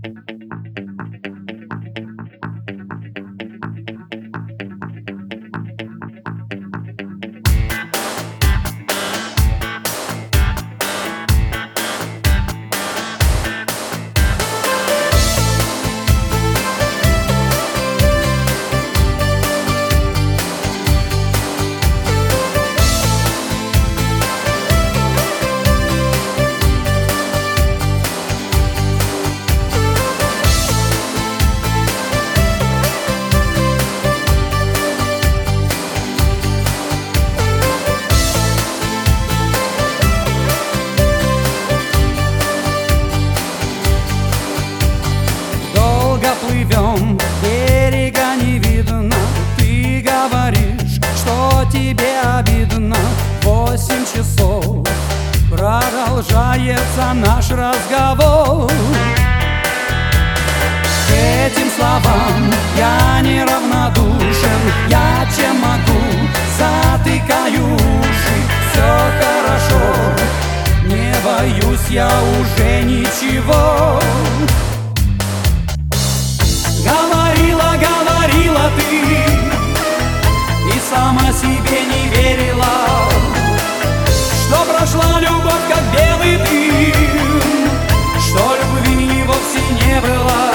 Плывем, берега не видно. Ты говоришь, что тебе обидно. 8 часов продолжается наш разговор. К этим словам я неравнодушен. Я чем могу, затыкаю уши. Все хорошо, не боюсь я уже ничего. Говорила, говорила ты, и сама себе не верила, что прошла любовь, как белый дым, что любви вовсе не было.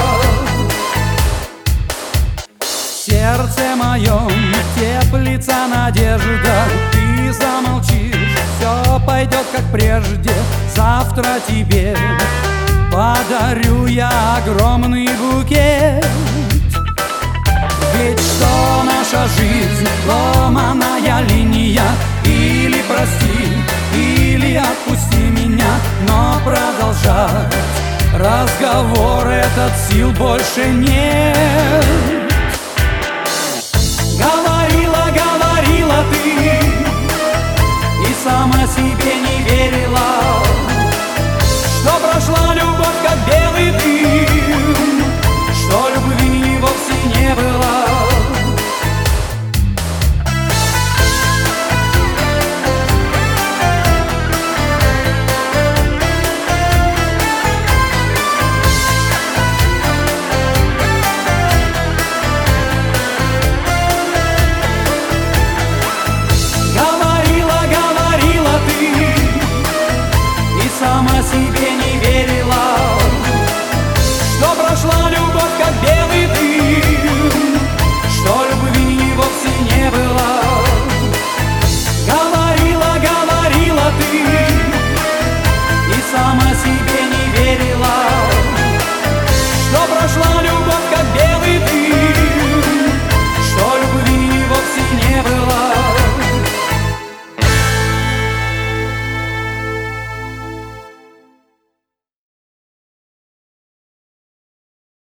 В сердце моем теплится надежда. Ты замолчишь, все пойдет как прежде. Завтра тебе подарю я огромный букет. Ведь что наша жизнь, ломаная линия. Или прости, или отпусти меня. Но продолжать разговор этот сил больше нет.